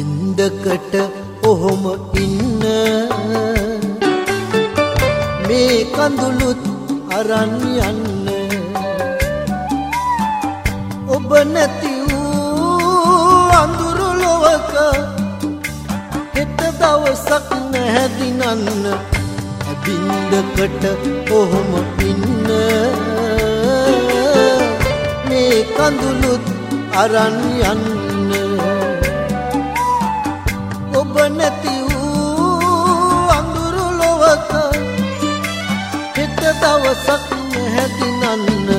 බින්දකට ඔහොම ඉන්න මේ කඳුළුත් අරන් යන්න ඔබ නැති වූ අඳුරු ලොවක හෙට දවසක් නැහැදිනන්න බින්දකට ඔහොම ඉන්න මේ කඳුළුත් අරන් යන්න ඔබ නැති වූ අඳුරු ලොවක හෙට දවසක් නැහැදිනන්න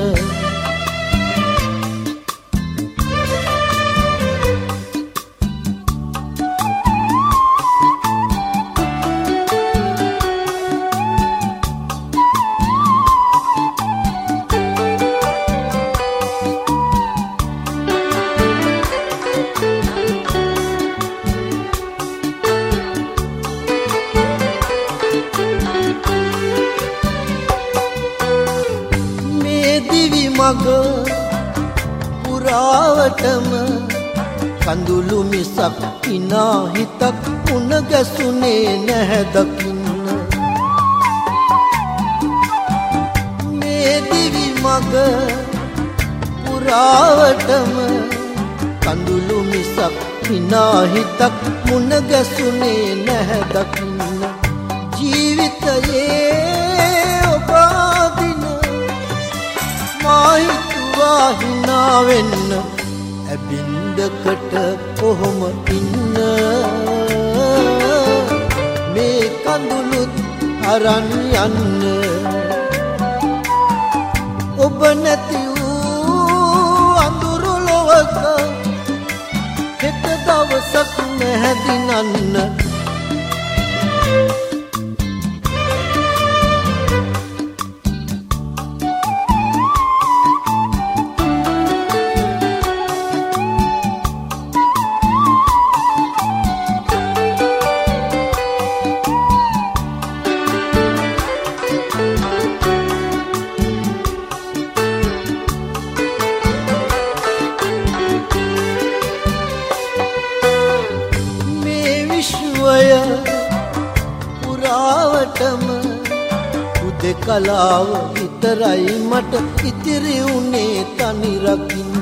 දිවි මග පුරාවටම කඳුළු මිසක් ඉනා හිතක් උණ ගැසුනේ නැහැ දකින්න මේ දිවි මග පුරාවටම කඳුළු මිසක් ඉනා හිතක් උණ ගැසුනේ නැහැ දකින්න ජීවිතයේ ඔබ මාහිතුවා හිනා වෙන්න ඇබින්දකට කොහොම ඉන්න මේ කඳුළුත් අරන් යන්න ඔබ නැති වූ අඳුරු ලොවක හෙට දවසක් නැහැදිනන්න පුරාවටම උදෙකලාව විතරයි මට ඉතිරි උනේ තනි රකින්න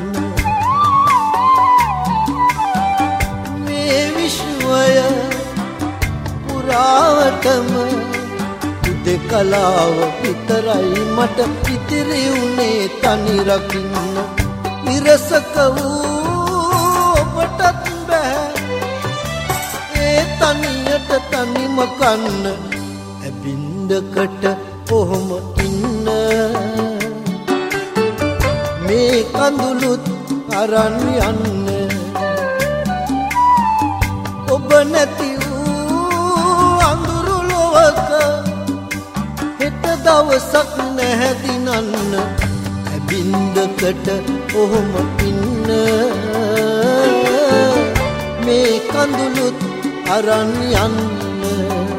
මේ විශ්වය පුරාවටම උදෙකලාව විතරයි මට ඉතිරි උනේ තනි රකින්න ඉරසක වූ ඔබටත් බෑ තනියට තනිම කන්න ඇබින්දකට ඔහොම ඉන්න මේ කඳුළුත් අරන් යන්න ඔබ නැති වූ අඳුරු ලොවක හෙට දවසක් නැහැදිනන්න ඇබින්දකට ඔහොම ඉන්න මේ කඳුළුත් අරන් යන්න